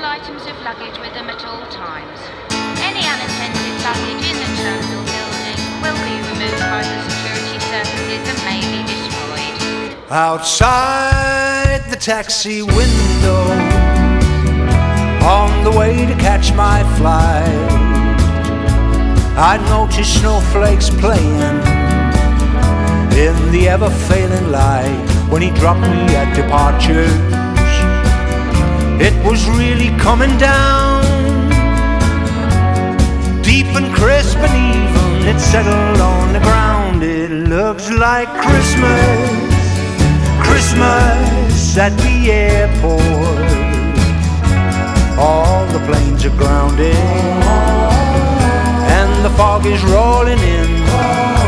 items of luggage with them at all times. Any unattended luggage in the terminal building will be removed by the security services and may be destroyed. Outside the taxi window, on the way to catch my flight, I noticed snowflakes playing in the ever-failing light. When he dropped me at departures, it was really coming down, deep and crisp and even. It settled on the ground. It looks like Christmas, Christmas at the airport. All the planes are grounded and the fog is rolling in.